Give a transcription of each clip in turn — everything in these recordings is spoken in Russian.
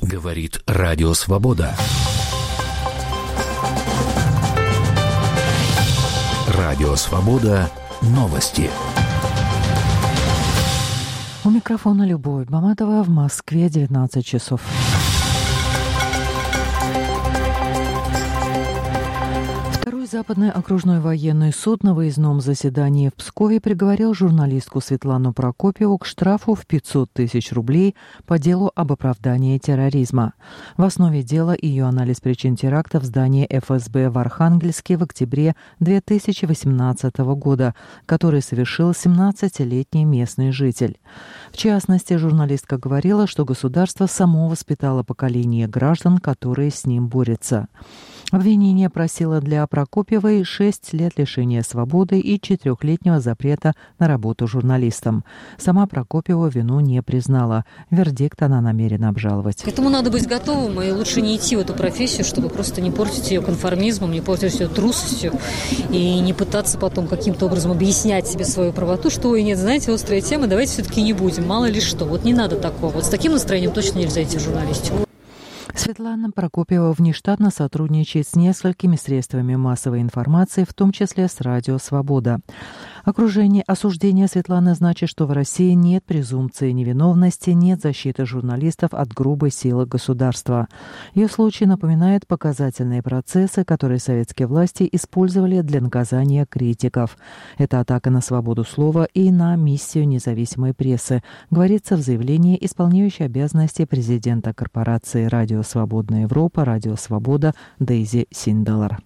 Говорит Радио Свобода. Радио Свобода. Новости. У микрофона Любовь Баматова, в Москве 19 часов. Западный окружной военный суд на выездном заседании в Пскове приговорил журналистку Светлану Прокопьеву к штрафу в 500 тысяч рублей по делу об оправдании терроризма. В основе дела ее анализ причин теракта в здании ФСБ в Архангельске в октябре 2018 года, который совершил 17-летний местный житель. В частности, журналистка говорила, что государство само воспитало поколение граждан, которые с ним борются. Обвинение просило для Прокопьевой 6 лет лишения свободы и 4-летнего запрета на работу журналистом. Сама Прокопьева вину не признала. Вердикт она намерена обжаловать. К этому надо быть готовым, и лучше не идти в эту профессию, чтобы просто не портить ее конформизмом, не портить ее трусостью и не пытаться потом каким-то образом объяснять себе свою правоту, что, ой, нет, знаете, острая тема, давайте все-таки не будем, мало ли что. Вот не надо такого. Вот с таким настроением точно нельзя идти в журналистику. Светлана Прокопьева внештатно сотрудничает с несколькими средствами массовой информации, в том числе с Радио Свобода. Осуждение Светланы значит, что в России нет презумпции невиновности, нет защиты журналистов от грубой силы государства. Ее случай напоминает показательные процессы, которые советские власти использовали для наказания критиков. Это атака на свободу слова и на миссию независимой прессы, говорится в заявлении исполняющей обязанности президента корпорации «Радио Свободная Европа», «Радио Свобода» Дейзи Синделар.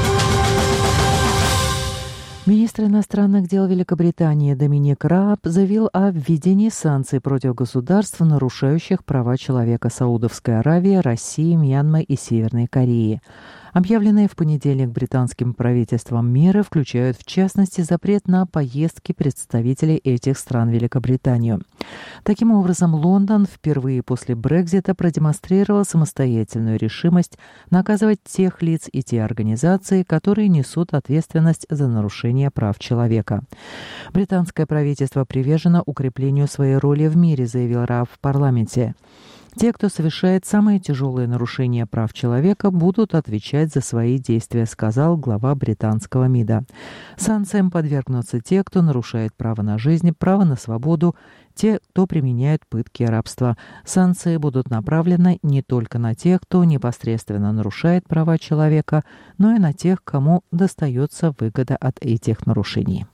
Министр иностранных дел Великобритании Доминик Рааб заявил о введении санкций против государств, нарушающих права человека Саудовской Аравии, России, Мьянмы и Северной Кореи. Объявленные в понедельник британским правительством меры включают, в частности, запрет на поездки представителей этих стран в Великобританию. Таким образом, Лондон впервые после Брексита продемонстрировал самостоятельную решимость наказывать тех лиц и те организации, которые несут ответственность за нарушение прав человека. Британское правительство привержено укреплению своей роли в мире, заявил Рааб в парламенте. Те, кто совершает самые тяжелые нарушения прав человека, будут отвечать за свои действия, сказал глава британского МИДа. Санкциям подвергнутся те, кто нарушает право на жизнь, право на свободу, те, кто применяет пытки и рабство. Санкции будут направлены не только на тех, кто непосредственно нарушает права человека, но и на тех, кому достается выгода от этих нарушений.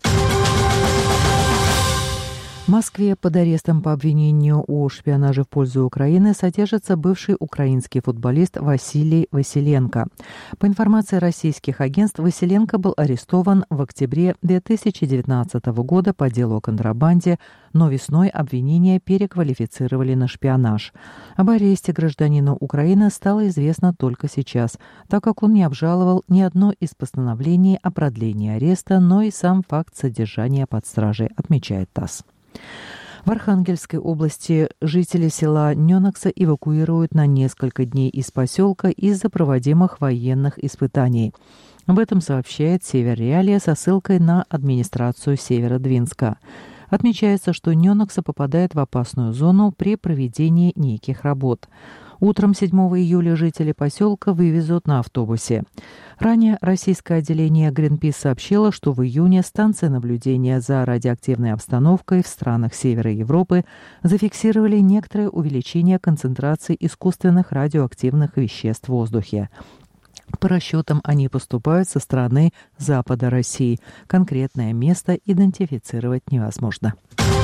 В Москве под арестом по обвинению о шпионаже в пользу Украины содержится бывший украинский футболист Василий Василенко. По информации российских агентств, Василенко был арестован в октябре 2019 года по делу о контрабанде, но весной обвинения переквалифицировали на шпионаж. Об аресте гражданина Украины стало известно только сейчас, так как он не обжаловал ни одно из постановлений о продлении ареста, но и сам факт содержания под стражей, отмечает ТАСС. В Архангельской области жители села Ненокса эвакуируют на несколько дней из поселка из-за проводимых военных испытаний. Об этом сообщает Северреалия со ссылкой на администрацию Северодвинска. Отмечается, что Ненокса попадает в опасную зону при проведении неких работ. Утром 7 июля жители поселка вывезут на автобусе. Ранее российское отделение Greenpeace сообщило, что в июне станции наблюдения за радиоактивной обстановкой в странах Севера Европы зафиксировали некоторое увеличение концентрации искусственных радиоактивных веществ в воздухе. По расчетам, они поступают со стороны запада России. Конкретное место идентифицировать невозможно.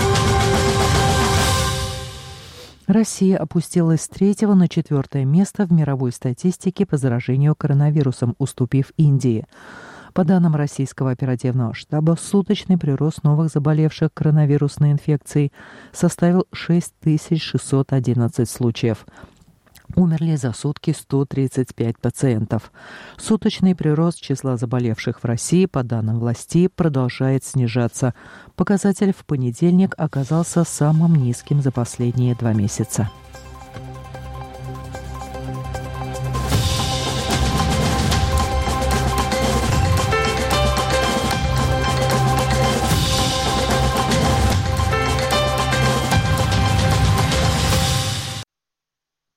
Россия опустилась с 3-го на 4-е место в мировой статистике по заражению коронавирусом, уступив Индии. По данным российского оперативного штаба, суточный прирост новых заболевших коронавирусной инфекцией составил 6611 случаев. Умерли за сутки 135 пациентов. Суточный прирост числа заболевших в России, по данным властей, продолжает снижаться. Показатель в понедельник оказался самым низким за последние 2 месяца.